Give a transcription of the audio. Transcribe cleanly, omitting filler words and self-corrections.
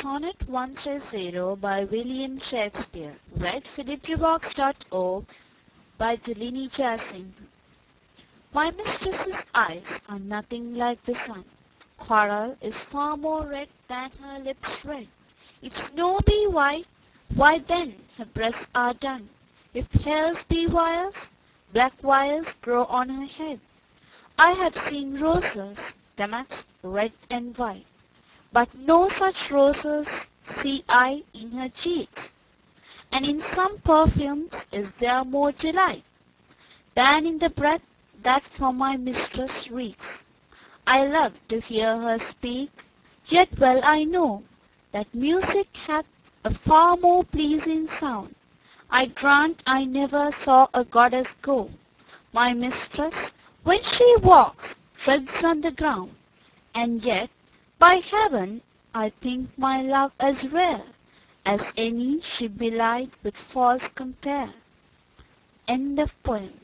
Sonnet 130 by William Shakespeare. Read philipperbox.org by Delaney Jassing. My mistress's eyes are nothing like the sun. Coral is far more red than her lips red. If snow be white, why then her breasts are dun. If hairs be wires, black wires grow on her head. I have seen roses, damask, red and white, but no such roses see I in her cheeks. And in some perfumes is there more delight than in the breath that from my mistress reeks. I love to hear her speak, yet well I know that music hath a far more pleasing sound. I grant I never saw a goddess go. My mistress, when she walks, treads on the ground, and yet, by heaven, I think my love as rare as any she belied with false compare. End of poem.